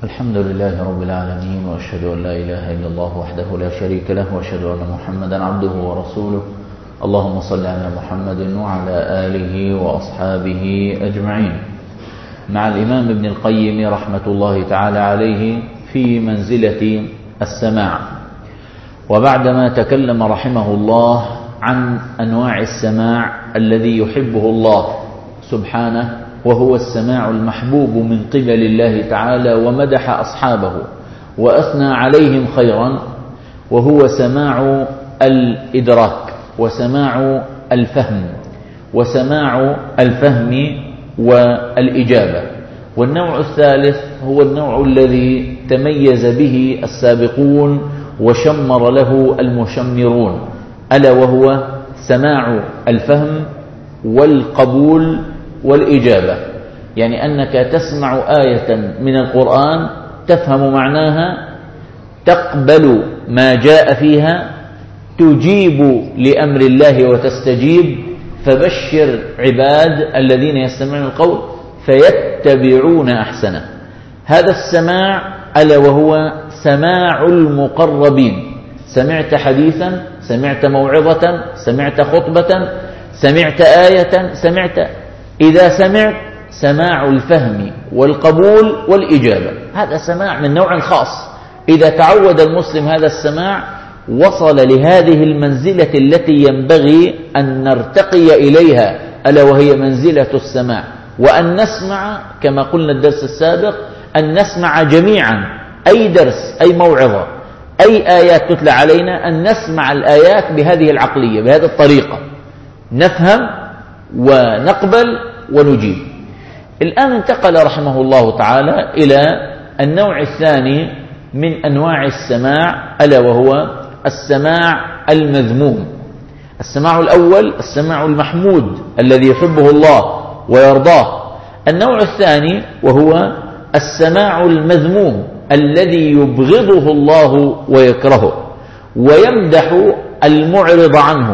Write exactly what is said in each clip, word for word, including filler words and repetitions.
الحمد لله رب العالمين، وأشهد أن لا إله إلا الله وحده لا شريك له، وأشهد أن محمدا عبده ورسوله. اللهم صل على محمد وعلى آله وأصحابه أجمعين. مع الإمام ابن القيم رحمة الله تعالى عليه في منزلة السماع. وبعدما تكلم رحمه الله عن أنواع السماع الذي يحبه الله سبحانه، وهو السماع المحبوب من قبل الله تعالى، ومدح أصحابه وأثنى عليهم خيرا، وهو سماع الإدراك وسماع الفهم وسماع الفهم والإجابة. والنوع الثالث هو النوع الذي تميز به السابقون وشمر له المشمرون، ألا وهو سماع الفهم والقبول والإجابة. يعني أنك تسمع آية من القرآن تفهم معناها، تقبل ما جاء فيها، تجيب لأمر الله وتستجيب. فبشر عباد الذين يستمعون القول فيتبعون أحسنه. هذا السماع ألا وهو سماع المقربين. سمعت حديثا، سمعت موعظة، سمعت خطبة، سمعت آية، سمعت إذا سمعت سماع الفهم والقبول والإجابة. هذا سماع من نوع خاص. إذا تعود المسلم هذا السماع وصل لهذه المنزلة التي ينبغي أن نرتقي إليها، ألا وهي منزلة السماع. وأن نسمع كما قلنا الدرس السابق، أن نسمع جميعا أي درس أي موعظة أي آيات تتلى علينا، أن نسمع الآيات بهذه العقلية بهذه الطريقة، نفهم ونقبل ونجيب. الآن انتقل رحمه الله تعالى إلى النوع الثاني من أنواع السماع، ألا وهو السماع المذموم. السماع الأول السماع المحمود الذي يحبه الله ويرضاه. النوع الثاني وهو السماع المذموم الذي يبغضه الله ويكرهه، ويمدح المعرض عنه.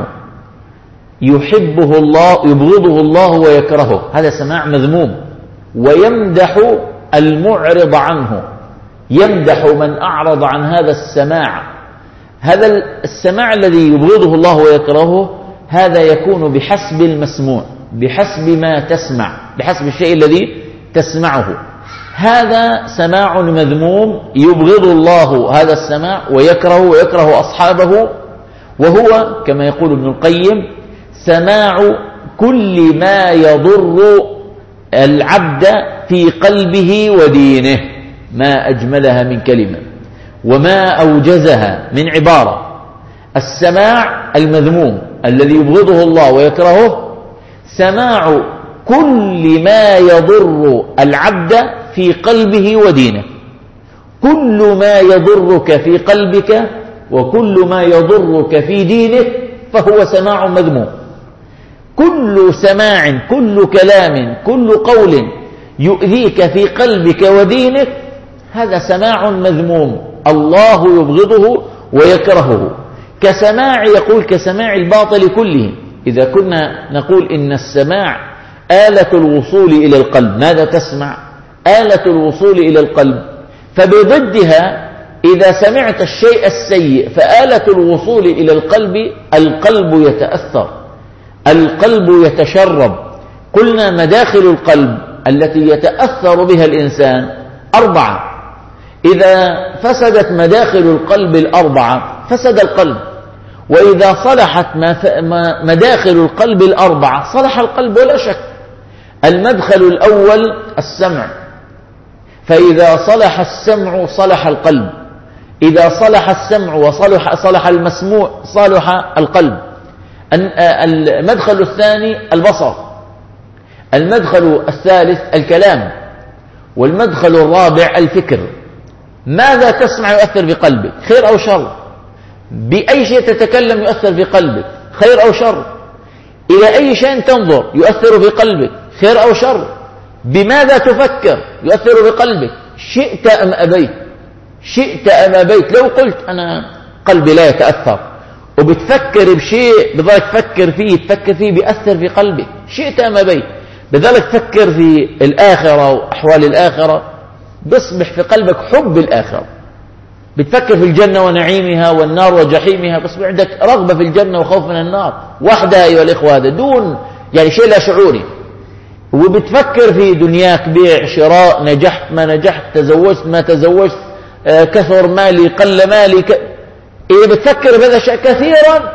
يحبه الله يبغضه الله ويكرهه، هذا سماع مذموم. ويمدح المعرض عنه، يمدح من أعرض عن هذا السماع. هذا السماع الذي يبغضه الله ويكرهه هذا يكون بحسب المسموع، بحسب ما تسمع، بحسب الشيء الذي تسمعه. هذا سماع مذموم يبغض الله هذا السماع ويكره ويكره أصحابه، وهو كما يقول ابن القيم سماع كل ما يضر العبد في قلبه ودينه. ما أجملها من كلمة وما أوجزها من عبارة. السماع المذموم الذي يبغضه الله ويكرهه سماع كل ما يضر العبد في قلبه ودينه. كل ما يضرك في قلبك وكل ما يضرك في دينك فهو سماع مذموم. كل سماع، كل كلام، كل قول يؤذيك في قلبك ودينك هذا سماع مذموم، الله يبغضه ويكرهه. كسماع يقول كسماع الباطل كله. إذا كنا نقول إن السماع آلة الوصول إلى القلب، ماذا تسمع؟ آلة الوصول إلى القلب. فبضدها إذا سمعت الشيء السيء فآلة الوصول إلى القلب، القلب يتأثر، القلب يتشرب. قلنا مداخل القلب التي يتأثر بها الإنسان أربعة. إذا فسدت مداخل القلب الأربعة فسد القلب، وإذا صلحت مداخل القلب الأربعة صلح القلب ولا شك. المدخل الأول السمع، فإذا صلح السمع صلح القلب. إذا صلح السمع وصلح صلح المسموع صلح القلب. المدخل الثاني البصر. المدخل الثالث الكلام. والمدخل الرابع الفكر. ماذا تسمع يؤثر في قلبك، خير أو شر. بأي شيء تتكلم يؤثر في قلبك، خير أو شر. إلى أي شيء تنظر يؤثر في قلبك، خير أو شر. بماذا تفكر يؤثر في قلبك، شئت أم أبيت. شئت أم أبيت. لو قلت أنا قلبي لا يتأثر وبتفكر بشيء بذلك فكر فيه تفكر فيه بيأثر في قلبك، شئت أم أبيت. بذلك فكر في الآخرة وأحوال الآخرة، بيصبح في قلبك حب الآخرة، بتفكر في الجنة ونعيمها والنار وجحيمها، بيصبح عندك رغبة في الجنة وخوف من النار وحدها أيها الإخوة، هذا دون يعني شيء لا شعوري. وبتفكر في دنياك، بيع شراء، نجحت ما نجحت، تزوجت ما تزوجت، آه كثر مالي قل مالي ك... إذا بتفكر بهذا الشيء كثيرا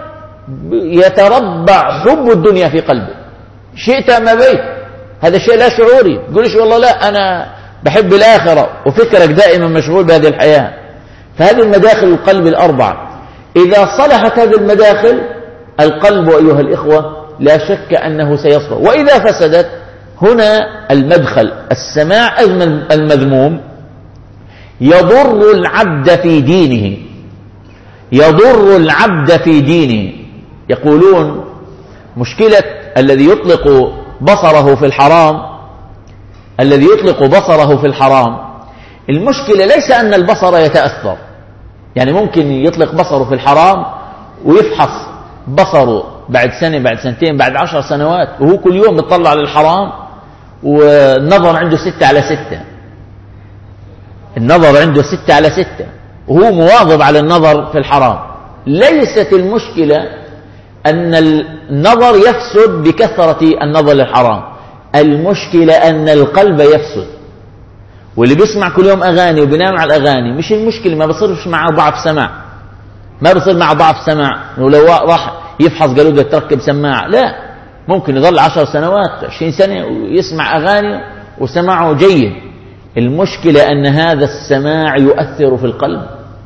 يتربع حب الدنيا في قلبك، شئت ما بيت، هذا الشيء لا شعوري. تقولش والله لا أنا بحب الآخرة وفكرك دائما مشغول بهذه الحياة. فهذه المداخل القلب الأربعة، إذا صلحت هذه المداخل القلب أيها الإخوة لا شك أنه سيصلح. وإذا فسدت هنا المدخل السماع المذموم يضر العبد في دينه، يضر العبد في دينه. يقولون مشكلة الذي يطلق بصره في الحرام، الذي يطلق بصره في الحرام المشكلة ليس أن البصر يتأثر، يعني ممكن يطلق بصره في الحرام ويفحص بصره بعد سنة بعد سنتين بعد عشر سنوات وهو كل يوم بيطلع للحرام والنظر عنده ستة على ستة، النظر عنده ستة على ستة وهو مواظب على النظر في الحرام. ليست المشكلة أن النظر يفسد بكثرة النظر للحرام، المشكلة أن القلب يفسد. واللي بيسمع كل يوم أغاني وبينام على الأغاني مش المشكلة، ما بصيرش معه ضعف سماع، ما بصير معه ضعف سماع. ولو راح يفحص قالوا له تركب سماعة، لا، ممكن يظل عشر سنوات عشرين سنة ويسمع أغاني وسماعه جيد. المشكلة أن هذا السماع يؤثر في القلب،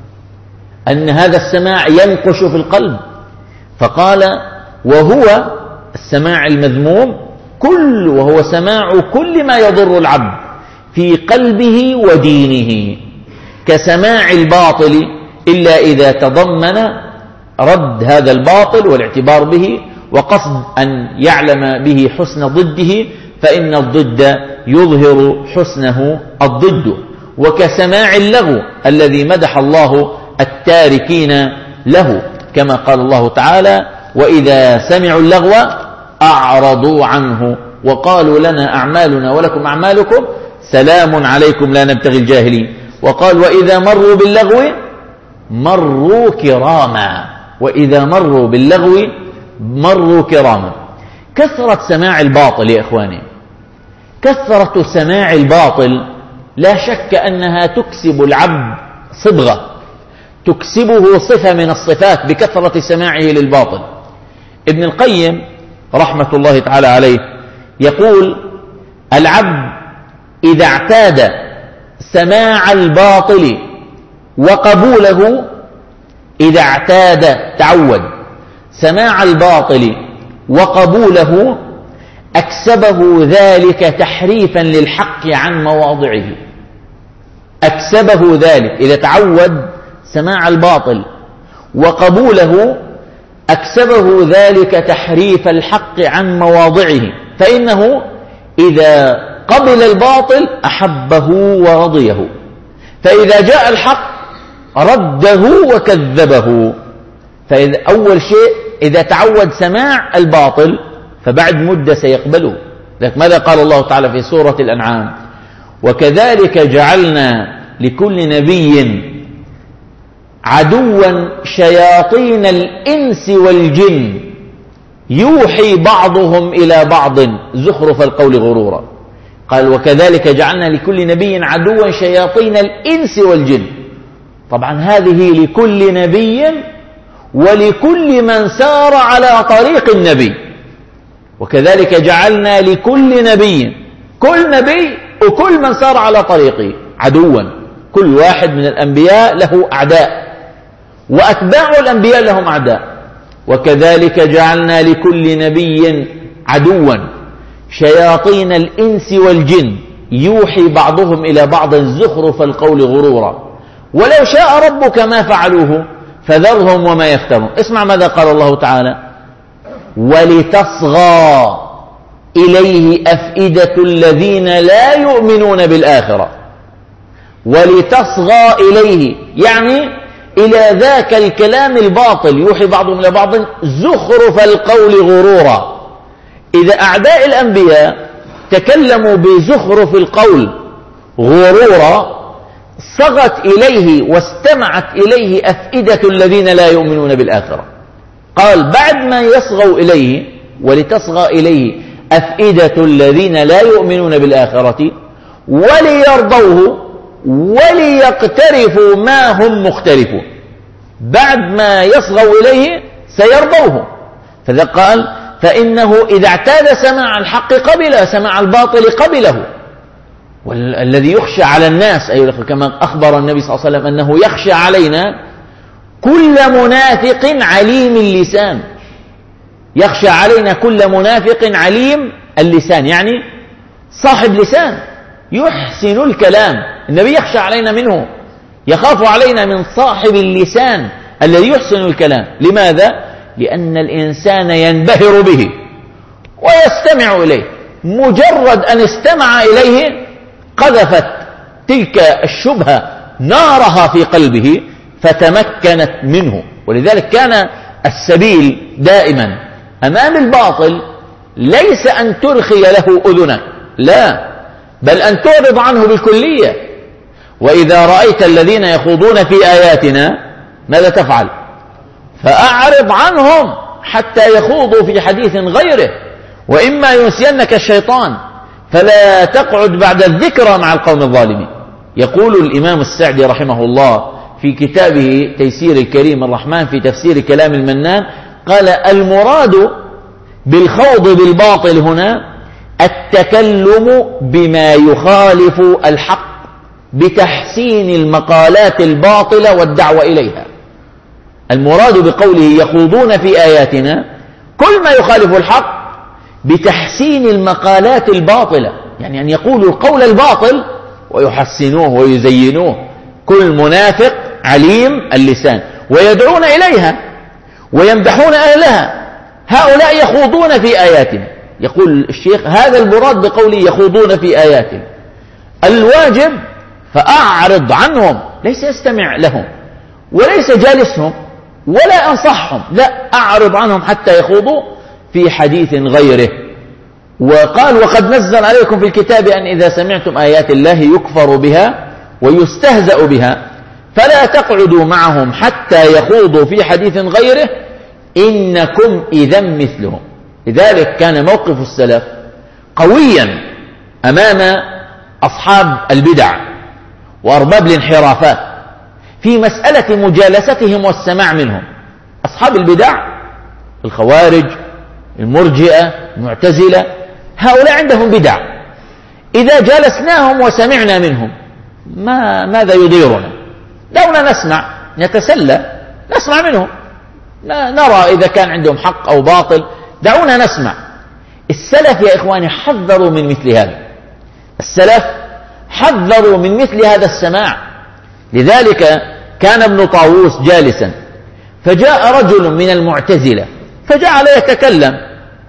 أن هذا السماع ينقش في القلب. فقال وهو السماع المذموم كل وهو سماع كل ما يضر العبد في قلبه ودينه، كسماع الباطل إلا إذا تضمن رد هذا الباطل والاعتبار به وقصد أن يعلم به حسن ضده، فإن الضد يظهر حسنه الضد. وكسماع اللغو الذي مدح الله التاركين له، كما قال الله تعالى وإذا سمعوا اللغو أعرضوا عنه وقالوا لنا أعمالنا ولكم أعمالكم سلام عليكم لا نبتغي الجاهلين. وقال وإذا مروا باللغو مروا كراما، وإذا مروا باللغو مروا كراما. كثرة سماع الباطل يا إخواني، كثرة سماع الباطل لا شك أنها تكسب العبد صبغة، تكسبه صفة من الصفات بكثرة سماعه للباطل. ابن القيم رحمة الله تعالى عليه يقول العبد إذا اعتاد سماع الباطل وقبوله، إذا اعتاد تعود سماع الباطل وقبوله أكسبه ذلك تحريفا للحق عن مواضعه. أكسبه ذلك إذا تعود سماع الباطل وقبوله أكسبه ذلك تحريف الحق عن مواضعه، فإنه إذا قبل الباطل أحبه ورضيه، فإذا جاء الحق رده وكذبه. فإذا أول شيء إذا تعود سماع الباطل فبعد مدة سيقبله. لذلك ماذا قال الله تعالى في سورة الأنعام وكذلك جعلنا لكل نبي عدوا شياطين الإنس والجن يوحي بعضهم إلى بعض زخرف القول غرورا. قال وكذلك جعلنا لكل نبي عدوا شياطين الإنس والجن. طبعا هذه لكل نبي ولكل من سار على طريق النبي. وكذلك جعلنا لكل نبي، كل نبي وكل من سار على طريقه عدوا. كل واحد من الأنبياء له أعداء وأتباع الأنبياء لهم أعداء. وكذلك جعلنا لكل نبي عدوا شياطين الإنس والجن يوحي بعضهم إلى بعض زخرف القول غرورا ولو شاء ربك ما فعلوه فذرهم وما يفترون. اسمع ماذا قال الله تعالى ولتصغى إليه أفئدة الذين لا يؤمنون بالآخرة. ولتصغى إليه يعني إلى ذاك الكلام الباطل يوحي بعضهم إلى بعض زخرف القول غرورا. إذا أعداء الأنبياء تكلموا بزخرف القول غرورا صغت إليه واستمعت إليه أفئدة الذين لا يؤمنون بالآخرة. قال بعد ما يصغوا إليه ولتصغى إليه أفئدة الذين لا يؤمنون بالآخرة وليرضوه وليقترفوا ما هم مختلفون، بعد ما يصغوا إليه سيرضوه. فذا قال فإنه إذا اعتاد سماع الحق قبله، سماع الباطل قبله. والذي يخشى على الناس أيها الأخوة كما أخبر النبي صلى الله عليه وسلم أنه يخشى علينا كل منافق عليم اللسان، يخشى علينا كل منافق عليم اللسان، يعني صاحب لسان يحسن الكلام. النبي يخشى علينا منه، يخاف علينا من صاحب اللسان الذي يحسن الكلام. لماذا؟ لأن الإنسان ينبهر به ويستمع إليه، مجرد أن استمع إليه قذفت تلك الشبهة نارها في قلبه فتمكنت منه. ولذلك كان السبيل دائما أمام الباطل ليس أن ترخي له أذنك، لا، بل أن تعرض عنه بالكلية. وإذا رأيت الذين يخوضون في آياتنا ماذا تفعل؟ فأعرض عنهم حتى يخوضوا في حديث غيره، وإما ينسينك الشيطان فلا تقعد بعد الذكرى مع القوم الظالمين. يقول الإمام السعدي رحمه الله في كتابه تيسير الكريم الرحمن في تفسير كلام المنان، قال المراد بالخوض بالباطل هنا التكلم بما يخالف الحق بتحسين المقالات الباطلة والدعوة إليها. المراد بقوله يخوضون في آياتنا كل ما يخالف الحق بتحسين المقالات الباطلة، يعني أن يقولوا القول الباطل ويحسنوه ويزينوه. كل منافق عليم اللسان ويدعون إليها ويمدحون أهلها، هؤلاء يخوضون في آياتنا. يقول الشيخ هذا المراد بقوله يخوضون في آياتنا. الواجب فأعرض عنهم، ليس يستمع لهم وليس جالسهم ولا أنصحهم، لا، أعرض عنهم حتى يخوضوا في حديث غيره. وقال وقد نزل عليكم في الكتاب أن إذا سمعتم آيات الله يكفر بها ويستهزأ بها فلا تقعدوا معهم حتى يخوضوا في حديث غيره إنكم إذا مثلهم. لذلك كان موقف السلف قويا أمام أصحاب البدع وأرباب الانحرافات في مسألة مجالستهم والسماع منهم. أصحاب البدع الخوارج المرجئة المعتزلة هؤلاء عندهم بدع، إذا جالسناهم وسمعنا منهم ما ماذا يضيرنا؟ دعونا نسمع نتسلى نسمع منهم، نرى إذا كان عندهم حق أو باطل، دعونا نسمع. السلف يا إخواني حذروا من مثل هذا، السلف حذروا من مثل هذا السماع. لذلك كان ابن طاووس جالسا فجاء رجل من المعتزلة فجعل يتكلم،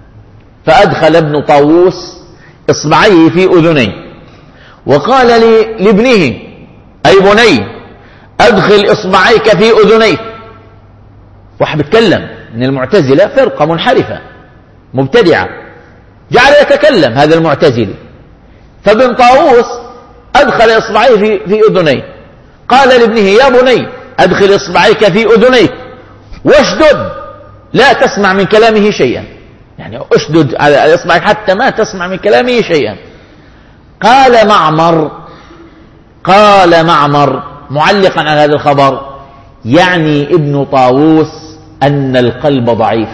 فأدخل ابن طاووس إصبعيه في أذنيه وقال لابنه أي بني أدخل إصبعيك في أذنيك. واحد بيتكلم من المعتزلة، فرقة منحرفة مبتدعة، جعل يتكلم هذا المعتزلي، فابن طاووس أدخل إصبعيه في, في أذنيه، قال لابنه يا بني أدخل إصبعيك في أذنيك واشدد لا تسمع من كلامه شيئا، يعني اشدد على إصبعك حتى ما تسمع من كلامه شيئا. قال معمر قال معمر معلقا على هذا الخبر يعني ابن طاووس أن القلب ضعيف،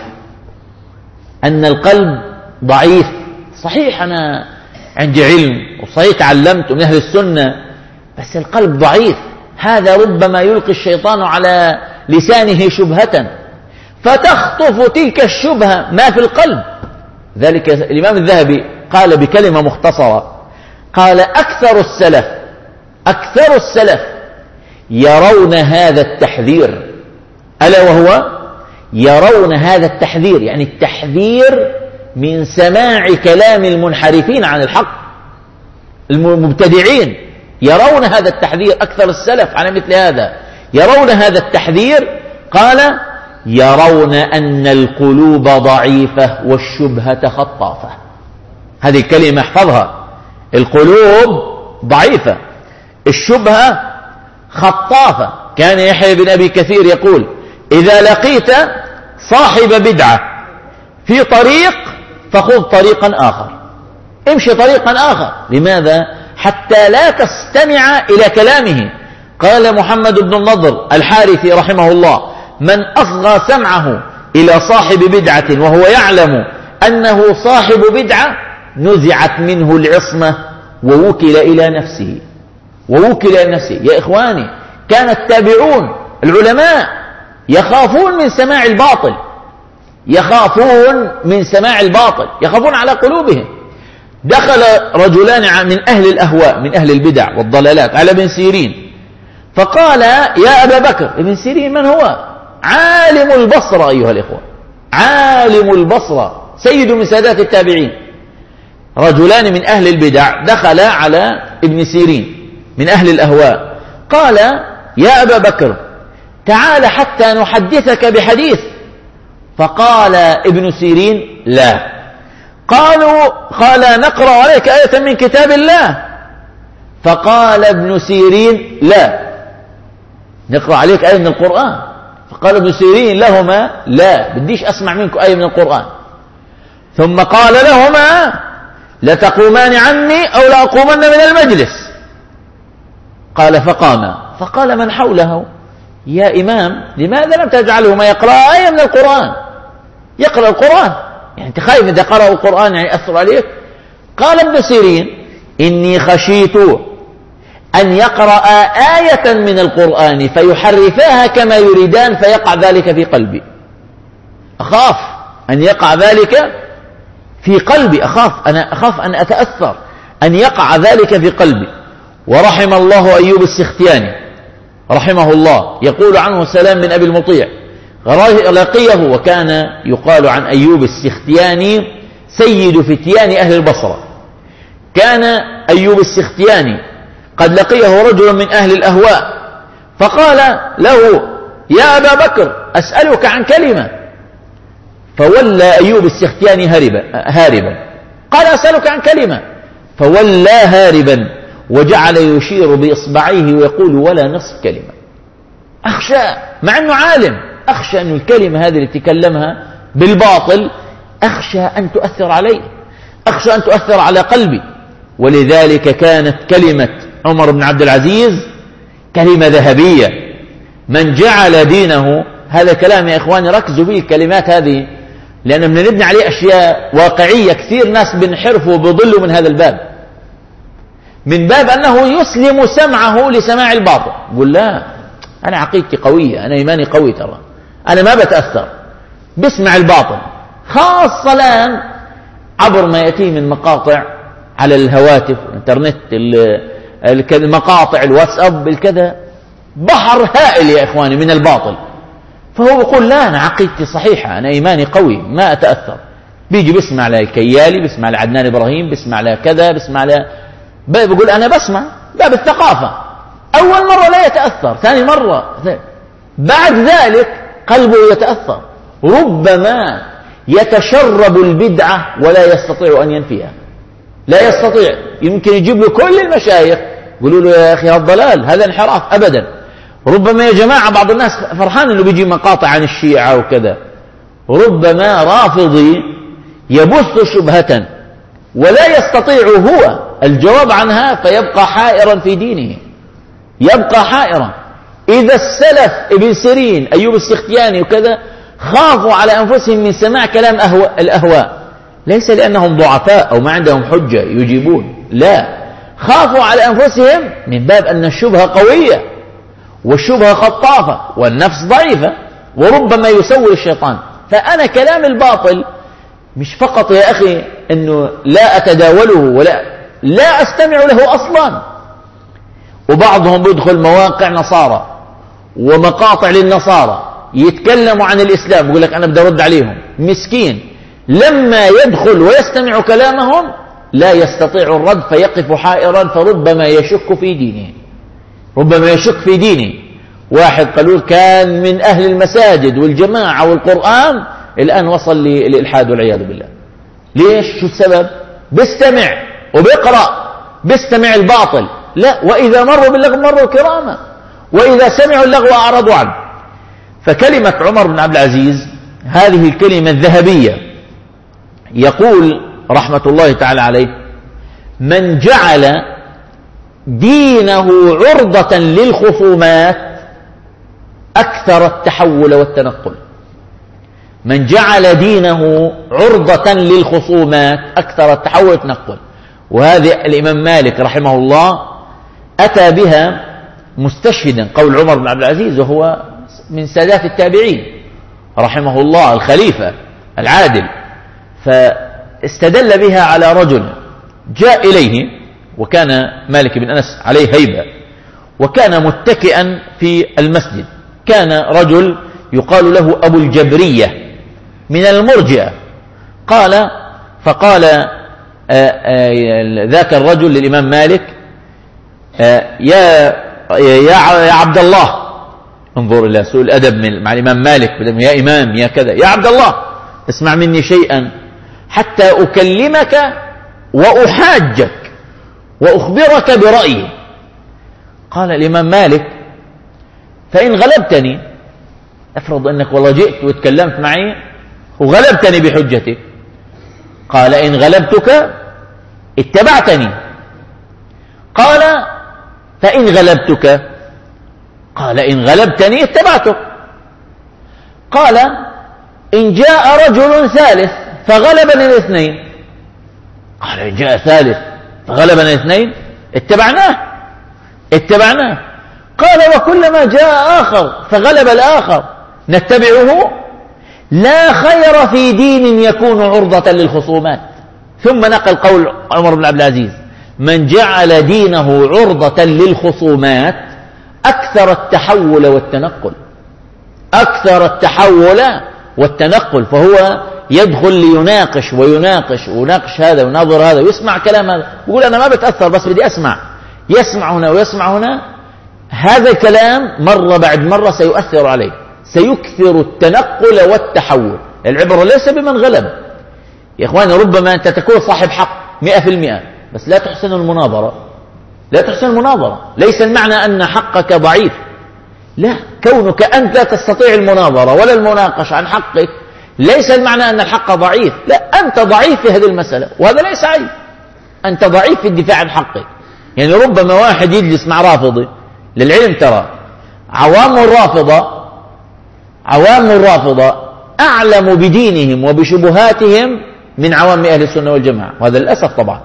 أن القلب ضعيف. صحيح أنا عندي علم وصحيح تعلمت من أهل السنة، بس القلب ضعيف، هذا ربما يلقي الشيطان على لسانه شبهة فتخطف تلك الشبهة ما في القلب. ذلك الإمام الذهبي قال بكلمة مختصرة، قال أكثر السلف أكثر السلف يرون هذا التحذير، ألا وهو يرون هذا التحذير، يعني التحذير من سماع كلام المنحرفين عن الحق المبتدعين، يرون هذا التحذير. أكثر السلف على مثل هذا يرون هذا التحذير. قال يرون أن القلوب ضعيفة والشبهة خطافة. هذه الكلمة احفظها، القلوب ضعيفة، الشبهة خطافة. كان يحيى بن أبي كثير يقول: إذا لقيت صاحب بدعة في طريق فخذ طريقا آخر، امشي طريقا آخر. لماذا؟ حتى لا تستمع إلى كلامه. قال محمد بن النضر الحارثي رحمه الله: من أصغى سمعه إلى صاحب بدعة وهو يعلم أنه صاحب بدعة نزعت منه العصمة ووكل إلى نفسه، ووكل إلى نفسه. يا إخواني، كان التابعون العلماء يخافون من سماع الباطل، يخافون من سماع الباطل، يخافون على قلوبهم. دخل رجلان من أهل الأهواء من أهل البدع والضلالات على ابن سيرين فقال: يا أبا بكر. ابن سيرين من هو؟ عالم البصرة أيها الإخوة، عالم البصرة، سيد من سادات التابعين. رجلان من أهل البدع دخل على ابن سيرين من أهل الأهواء، قال: يا أبا بكر تعال حتى نحدثك بحديث. فقال ابن سيرين: لا. قالوا: قال: نقرأ عليك آية من كتاب الله. فقال ابن سيرين: لا، نقرأ عليك آية من القرآن. فقال ابن سيرين لهما: لا، بديش أسمع منكم آية من القرآن. ثم قال لهما: لتقومان عني أو لأقومن من المجلس. قال: فقاما. فقال من حوله: يا إمام، لماذا لم تجعلهما يقرأ آية من القرآن؟ يقرأ القرآن، يعني أنت خايف إذا قرأوا القرآن يعني يأثر عليك؟ قال ابن سيرين: إني خشيت أن يقرأ آية من القرآن فيحرفاها كما يريدان فيقع ذلك في قلبي. أخاف أن يقع ذلك في قلبي، أخاف أنا أخاف أن أتأثر، أن يقع ذلك في قلبي. ورحم الله أيوب السختياني رحمه الله، يقول عنه سلام بن أبي المطيع: لقيه، وكان يقال عن أيوب السختياني سيد فتيان أهل البصرة. كان أيوب السختياني قد لقيه رجل من أهل الأهواء فقال له: يا أبا بكر أسألك عن كلمة. فولى أيوب السختياني هاربا, هاربا قال: أسألك عن كلمة. فولى هاربا وجعل يشير بإصبعيه ويقول: ولا نصف كلمة. أخشى، مع أنه عالم، أخشى أن الكلمة هذه اللي تكلمها بالباطل أخشى أن تؤثر علي، أخشى أن تؤثر على قلبي. ولذلك كانت كلمة عمر بن عبد العزيز كلمة ذهبية. من جعل دينه، هذا كلام يا إخواني ركزوا به الكلمات هذه، لأن من نبني عليه أشياء واقعية. كثير ناس بنحرفوا وبيضلوا من هذا الباب، من باب أنه يسلم سمعه لسماع الباطل. يقول: لا، أنا عقيدتي قوية، أنا إيماني قوي، ترى أنا ما بتأثر بسمع الباطل. خاصة الآن عبر ما يأتيه من مقاطع على الهواتف الانترنت، المقاطع الواتساب الكذا، بحر هائل يا إخواني من الباطل. فهو يقول: لا، أنا عقيدتي صحيحة، أنا إيماني قوي، ما أتأثر. بيجي بسمع على الكيالي، بسمع على عدنان إبراهيم، بسمع على كذا، بسمع على، بيقول أنا بسمع، باب الثقافة. أول مرة لا يتأثر، ثاني مرة، بعد ذلك قلبه يتأثر. ربما يتشرب البدعة ولا يستطيع أن ينفيها، لا يستطيع. يمكن يجيب له كل المشايخ يقولوا له: يا أخي هذا ضلال، هذا انحراف. أبدا. ربما يا جماعة بعض الناس فرحان أنه بيجي مقاطع عن الشيعة وكذا. ربما رافضي يبث شبهة ولا يستطيع هو الجواب عنها فيبقى حائرا في دينه، يبقى حائرا. إذا السلف ابن سيرين أيوب السختياني وكذا خافوا على أنفسهم من سماع كلام أهواء الأهواء، ليس لأنهم ضعفاء أو ما عندهم حجة يجيبون، لا، خافوا على أنفسهم من باب أن الشبهة قوية والشبهة خطافة والنفس ضعيفة وربما يسول الشيطان. فأنا كلام الباطل مش فقط يا أخي أنه لا أتداوله ولا لا أستمع له أصلا. وبعضهم بيدخل مواقع نصارى ومقاطع للنصارى يتكلموا عن الإسلام، يقول لك أنا بدي أرد عليهم. مسكين، لما يدخل ويستمع كلامهم لا يستطيع الرد فيقف حائرا، فربما يشك في دينه، ربما يشك في دينه. واحد قالوا كان من أهل المساجد والجماعة والقرآن، الآن وصل للإلحاد والعياذ بالله. ليش؟ شو السبب؟ بيستمع وبيقرأ بيستمع الباطل، لا، وإذا مروا باللغو مروا كراما، وإذا سمعوا اللغو أعرضوا عنه. فكلمة عمر بن عبد العزيز هذه الكلمة الذهبية، يقول رحمة الله تعالى عليه: من جعل دينه عرضة للخصومات أكثر التحول والتنقل. من جعل دينه عرضة للخصومات أكثر التحول والتنقل. وهذه الإمام مالك رحمه الله أتى بها مستشهدا قول عمر بن عبد العزيز، وهو من سادات التابعين رحمه الله، الخليفة العادل. فاستدل بها على رجل جاء إليه، وكان مالك بن أنس عليه هيبة، وكان متكئا في المسجد. كان رجل يقال له أبو الجبرية من المرجئة. قال فقال آآ آآ ذاك الرجل للإمام مالك: يا يا عبد الله، انظر إلى سوء الأدب مع الإمام مالك، يا إمام يا كذا، يا عبد الله اسمع مني شيئا حتى أكلمك وأحاجك وأخبرك برأيي. قال الإمام مالك: فإن غلبتني، أفرض أنك والله جئت وتكلمت معي وغلبتني بحجتك. قال: إن غلبتك اتبعتني. قال: فإن غلبتك؟ قال: إن غلبتني اتبعتك. قال: إن جاء رجل ثالث فغلبني الاثنين. قال: إن جاء ثالث فغلبني الاثنين اتبعناه اتبعناه. قال: وكلما جاء آخر فغلب الآخر نتبعه؟ لا خير في دين يكون عرضة للخصومات. ثم نقل قول عمر بن عبد العزيز: من جعل دينه عرضة للخصومات أكثر التحول والتنقل. أكثر التحول والتنقل، فهو يدخل ليناقش ويناقش ويناقش هذا ويناظر هذا ويسمع كلام هذا، يقول أنا ما بتأثر بس بدي أسمع، يسمع هنا ويسمع هنا. هذا الكلام مرة بعد مرة سيؤثر عليه، سيكثر التنقل والتحول. العبرة ليس بمن غلب يا إخواني. ربما أنت تكون صاحب حق مئة في المئة بس لا تحسن المناظرة، لا تحسن المناظرة. ليس المعنى أن حقك ضعيف، لا، كونك أنت لا تستطيع المناظرة ولا المناقشة عن حقك ليس المعنى أن الحق ضعيف، لا، أنت ضعيف في هذه المسألة، وهذا ليس عيب. أنت ضعيف في الدفاع عن حقك. يعني ربما واحد يجلس مع رافضي، للعلم ترى عوام الرافضة عوام الرافضة أعلم بدينهم وبشبهاتهم من عوام أهل السنة والجماعة، وهذا للأسف طبعا.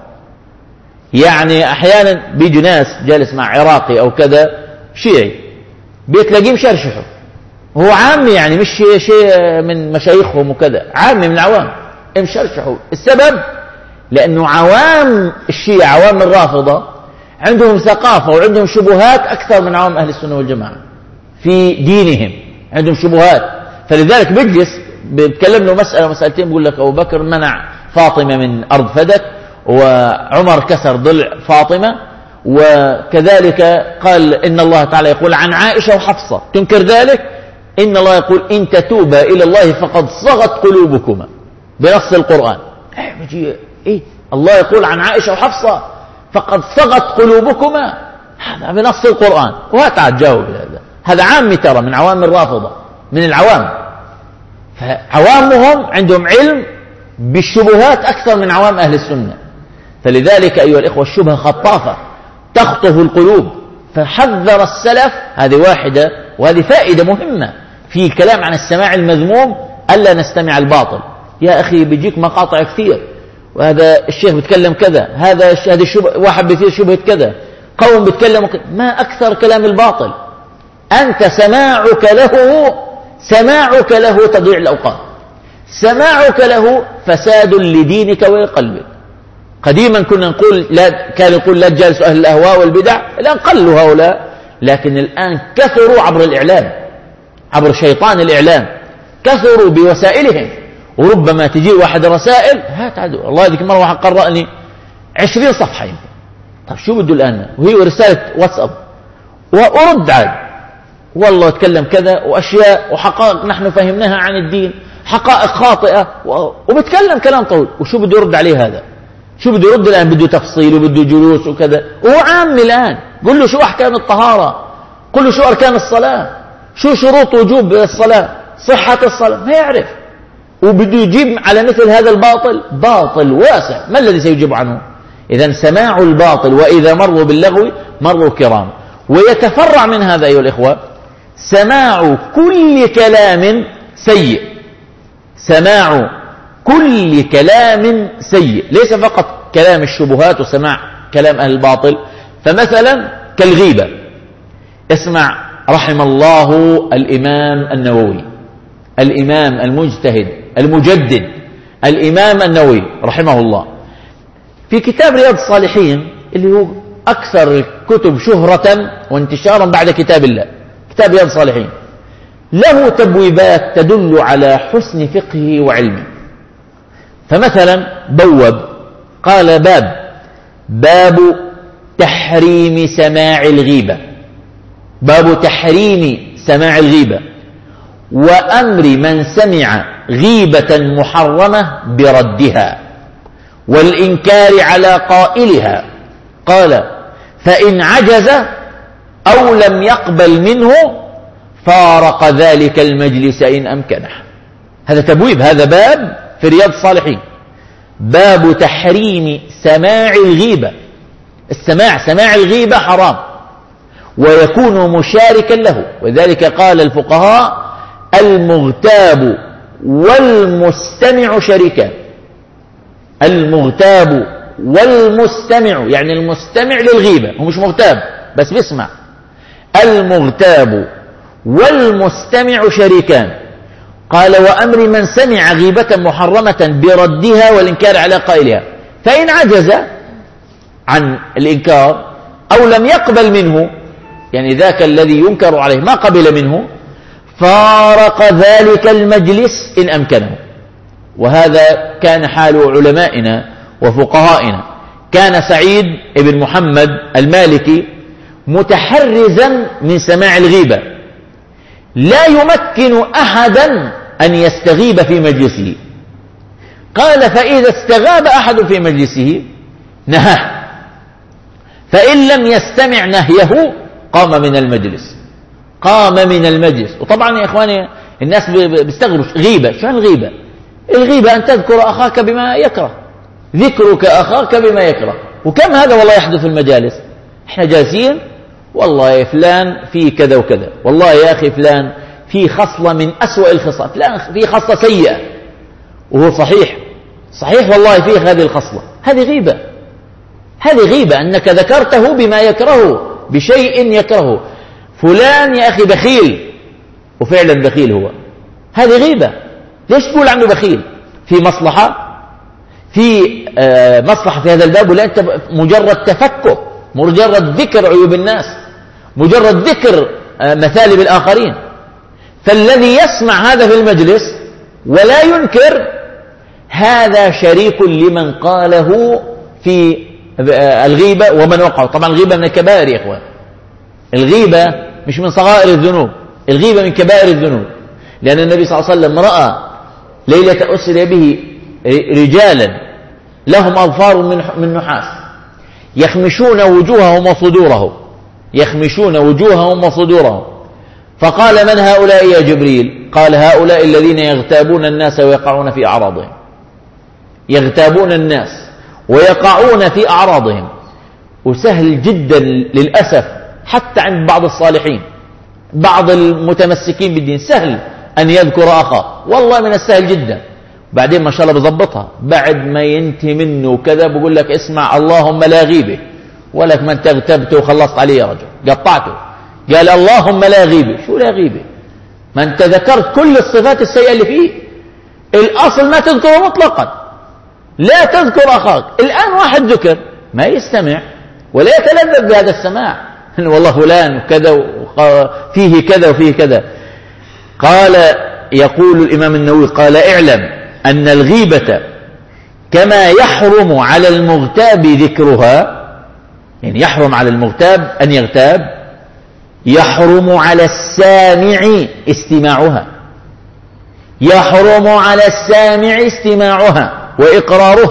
يعني أحيانا بيجي ناس جالس مع عراقي أو كذا شيعي، بيتلاقيه مشرشحه، هو عامي يعني مش شيء من مشايخهم وكذا، عامي من العوام مشرشحه. السبب لأنه عوام الشيعة عوام الرافضة عندهم ثقافة وعندهم شبهات أكثر من عوام أهل السنة والجماعة في دينهم، عندهم شبهات. فلذلك بيجلس بيتكلم له مسألة مسألتين، بيقول لك أبو بكر منع فاطمة من أرض فدك، وعمر كسر ضلع فاطمة، وكذلك قال إن الله تعالى يقول عن عائشة وحفصة، تنكر ذلك؟ إن الله يقول إن تتوبا إلى الله فقد صغت قلوبكما بنص القرآن. إيه, إيه الله يقول عن عائشة وحفصة فقد صغت قلوبكما، هذا بنص القرآن. وهتعال تجاوب هذا هذا عامي ترى من عوام الرافضة، من العوام. فعوامهم عندهم علم بالشبهات أكثر من عوام أهل السنة. فلذلك أيها الإخوة الشبهة خطافة تخطف القلوب. فحذر السلف، هذه واحدة، وهذه فائدة مهمة في الكلام عن السماع المذموم، ألا نستمع الباطل. يا أخي بيجيك مقاطع كثير، وهذا الشيخ بيتكلم كذا، هذا هذه الشبه، واحد بيثير شبهة كذا، قوم بيتكلموا كذا. ما أكثر كلام الباطل. أنت سماعك له سماعك له تضيع الأوقات، سماعك له فساد لدينك ولقلبك. قديما كنا نقول لا، كان يقول لا تجالسوا أهل الأهواء والبدع، الآن قلوا هؤلاء، لكن الآن كثروا عبر الإعلام، عبر شيطان الإعلام، كثروا بوسائلهم. وربما تجي واحد رسائل، هات عدو والله ذيك مرة واحد قرأني عشرين صفحة يمكن. طب شو بده الآن؟ وهي رسالة واتساب، وأرد عاد والله اتكلم كذا وأشياء وحقائق نحن فهمناها عن الدين، حقائق خاطئة، وبتكلم كلام طويل، وشو بده يرد عليه هذا؟ شو بده يرد الآن؟ بده تفصيل وبده جلوس وكذا، وهو عام الآن. قل له شو أحكام الطهارة، قل له شو أركان الصلاة، شو شروط وجوب الصلاة، صحة الصلاة، ما يعرف، وبده يجيب على مثل هذا الباطل. باطل واسع، ما الذي سيجيب عنه؟ إذن سماع الباطل وإذا مروا باللغو مروا كرام. ويتفرع من هذا أيها الإخوة سماع كل كلام سيء، سماع كل كلام سيء، ليس فقط كلام الشبهات وسماع كلام أهل الباطل. فمثلا كالغيبة، اسمع رحم الله الإمام النووي، الإمام المجتهد المجدد الإمام النووي رحمه الله، في كتاب رياض الصالحين اللي هو أكثر الكتب شهرة وانتشارا بعد كتاب الله، كتاب رياض الصالحين، له تبويبات تدل على حسن فقهه وعلمه. فمثلا بوب قال باب باب تحريم سماع الغيبة، باب تحريم سماع الغيبة وأمر من سمع غيبة محرمة بردها والإنكار على قائلها. قال فإن عجز أو لم يقبل منه فارق ذلك المجلس إن أمكنه. هذا تبويب، هذا باب في رياض الصالحين، باب تحريم سماع الغيبة. السماع سماع الغيبة حرام ويكون مشاركا له، وذلك قال الفقهاء المغتاب والمستمع شريكان. المغتاب والمستمع، يعني المستمع للغيبة، هو مش مغتاب بس بيسمع. المغتاب والمستمع شريكان. قال وأمر من سمع غيبة محرمة بردها والإنكار على قائلها، فإن عجز عن الإنكار أو لم يقبل منه، يعني ذاك الذي ينكر عليه ما قبل منه، فارق ذلك المجلس إن أمكنه. وهذا كان حال علمائنا وفقهائنا. كان سعيد بن محمد المالكي متحرزا من سماع الغيبة، لا يمكن أحدا أن يستغيب في مجلسه. قال فإذا استغاب أحد في مجلسه نهاه، فإن لم يستمع نهيه قام من المجلس، قام من المجلس. وطبعا يا إخواني الناس بيستغربوا غيبة، شو الغيبة؟ الغيبة أن تذكر أخاك بما يكره، ذكرك أخاك بما يكره. وكم هذا والله يحدث في المجالس، احنا جالسين والله يا فلان في كذا وكذا، والله يا أخي فلان في خصلة من أسوأ الخصال، فلان في خصلة سيئة، وهو صحيح صحيح والله فيه هذه الخصلة. هذه غيبة، هذه غيبة أنك ذكرته بما يكرهه، بشيء يكرهه. فلان يا أخي بخيل، وفعلا بخيل هو، هذه غيبة. ليش تقول عنه بخيل؟ في مصلحة، في آه مصلحة في هذا الباب، ولا أنت مجرد تفكر، مجرد ذكر عيوب الناس، مجرد ذكر آه مثالب الآخرين. فالذي يسمع هذا في المجلس ولا ينكر هذا شريك لمن قاله في آه الغيبة ومن وقعه. طبعا الغيبة من الكبائر يا إخوان، الغيبة مش من صغائر الذنوب، الغيبة من كبائر الذنوب. لأن النبي صلى الله عليه وسلم رأى ليلة أسري به رجالا لهم أظفار من نحاس يخمشون وجوههم وصدورهم، يخمشون وجوههم وصدورهم. فقال من هؤلاء يا جبريل؟ قال هؤلاء الذين يغتابون الناس ويقعون في أعراضهم، يغتابون الناس ويقعون في أعراضهم. وسهل جدا للأسف حتى عند بعض الصالحين، بعض المتمسكين بالدين، سهل أن يذكر أخاه، والله من السهل جدا. بعدين ما شاء الله بضبطها، بعد ما ينتهي منه كذا بقول لك اسمع اللهم لا غيبة، ولك من تغتبته وخلصت عليه يا رجل، قطعته. قال اللهم لا غيبة. شو لا غيبة؟ ما انت ذكرت كل الصفات السيئة اللي فيه. الأصل ما تذكره مطلقا، لا تذكر أخاك. الآن واحد ذكر ما يستمع ولا يتلذذ بهذا السماع، والله فلان كذا فيه كذا وفيه كذا. قال يقول الإمام النووي قال اعلم أن الغيبة كما يحرم على المغتاب ذكرها، يعني يحرم على المغتاب أن يغتاب، يحرم على السامع استماعها، يحرم على السامع استماعها وإقرارها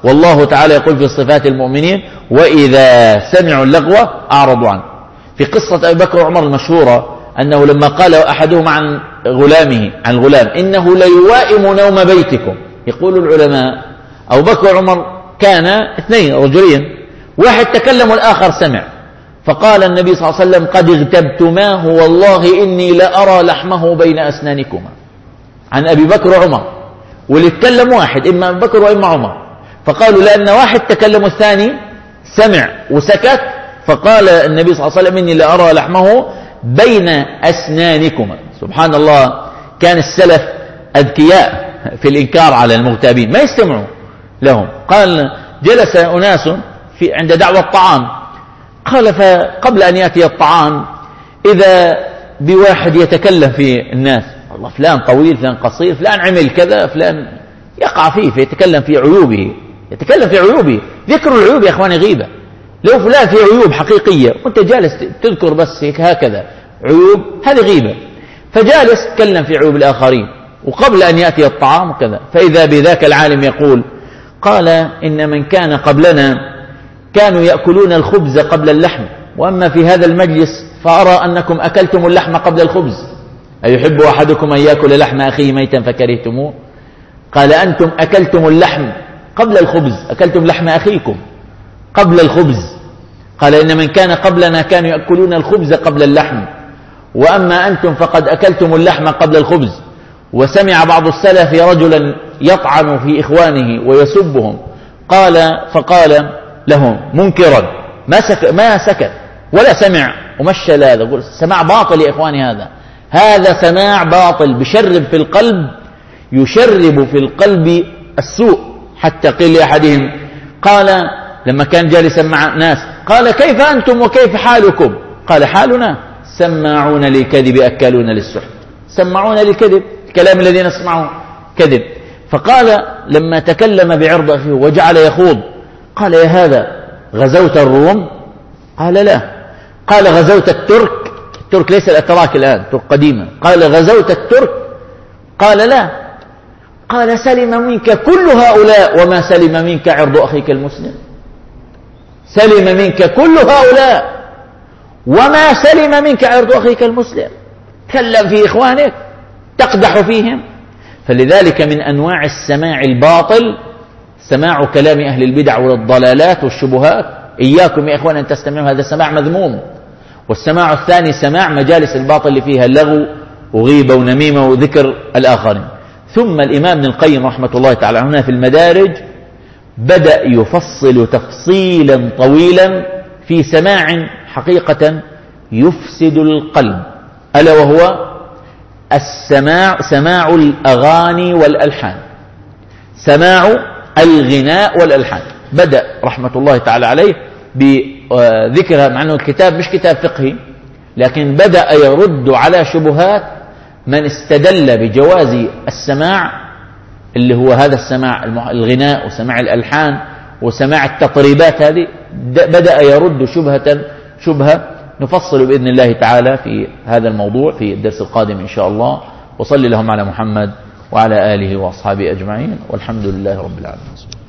والله تعالى يقول في صفات المؤمنين وإذا سمعوا اللغو أعرضوا عنه. في قصة أبي بكر وعمر المشهورة أنه لما قال أحدهم عن غلامه عن الغلام إنه ليوائم نوم بيتكم، يقول العلماء أبو بكر وعمر كان اثنين رجلين، واحد تكلم والآخر سمع، فقال النبي صلى الله عليه وسلم قد اغتبتماه والله إني لأرى لحمه بين أسنانكما، عن أبي بكر وعمر، واللي اتكلم واحد إما أبي بكر وإما عمر، فقالوا لأن واحد تكلم والثاني سمع وسكت، فقال النبي صلى الله عليه وسلم إني لأرى لحمه بين أسنانكما. سبحان الله، كان السلف أذكياء في الإنكار على المغتابين، ما يستمعوا لهم. قال جلس أناس في عند دعوة الطعام، قال فقبل أن يأتي الطعام إذا بواحد يتكلم في الناس، والله فلان طويل فلان قصير فلان عمل كذا فلان، يقع فيه فيتكلم في عيوبه، يتكلم في عيوبه. ذكر العيوب يا أخواني غيبة. لو فلان في عيوب حقيقية وانت جالس تذكر بس هيك هكذا عيوب، هذه غيبة. فجالس تكلم في عيوب الآخرين وقبل أن يأتي الطعام وكذا، فإذا بذاك العالم يقول قال إن من كان قبلنا كانوا يأكلون الخبز قبل اللحم، وأما في هذا المجلس فأرى أنكم أكلتم اللحم قبل الخبز. أيحب أحدكم أن يأكل لحم أخيه ميتا فكرهتموه؟ قال أنتم أكلتم اللحم قبل الخبز، أكلتم لحم أخيكم قبل الخبز. قال إن من كان قبلنا كانوا يأكلون الخبز قبل اللحم، وأما أنتم فقد أكلتم اللحم قبل الخبز. وسمع بعض السلف رجلا يطعن في إخوانه ويسبهم، قال فقال لهم منكرا ما سكت, ما سكت ولا سمع ومشى لا هذا، يقول سماع باطل يا إخواني، هذا هذا سماع باطل بشرب في القلب، يشرب في القلب السوء. حتى قيل لأحدهم قال لما كان جالسا مع ناس قال كيف أنتم وكيف حالكم؟ قال حالنا سماعون للكذب أكالون للسحت، سماعون للكذب، الكلام الذي نسمعه كذب. فقال لما تكلم بعرض أخيه وجعل يخوض قال يا هذا غزوت الروم؟ قال لا. قال غزوت الترك؟ الترك ليس الأتراك الآن، ترك قديمة. قال غزوت الترك؟ قال لا. قال سلم منك كل هؤلاء وما سلم منك عرض أخيك المسلم، سلم منك كل هؤلاء وما سلم منك عرض أخيك المسلم. تكلم في إخوانك تقدح فيهم. فلذلك من أنواع السماع الباطل سماع كلام أهل البدع والضلالات والشبهات. إياكم يا إخوان أن تستمعوا، هذا سماع مذموم. والسماع الثاني سماع مجالس الباطل اللي فيها اللغو وغيبة ونميمة وذكر الآخرين. ثم الإمام ابن القيم رحمة الله تعالى هنا في المدارج بدأ يفصل تفصيلا طويلا في سماع حقيقة يفسد القلب، ألا وهو السماع سماع الأغاني والألحان، سماع الغناء والألحان. بدأ رحمة الله تعالى عليه بذكرها، مع أنه الكتاب مش كتاب فقهي، لكن بدأ يرد على شبهات من استدل بجواز السماع اللي هو هذا السماع الغناء وسماع الألحان وسماع التطريبات. هذه بدأ يرد شبهة شبهة نفصل بإذن الله تعالى في هذا الموضوع في الدرس القادم إن شاء الله. وصلي لهم على محمد وعلى آله وأصحابه أجمعين، والحمد لله رب العالمين.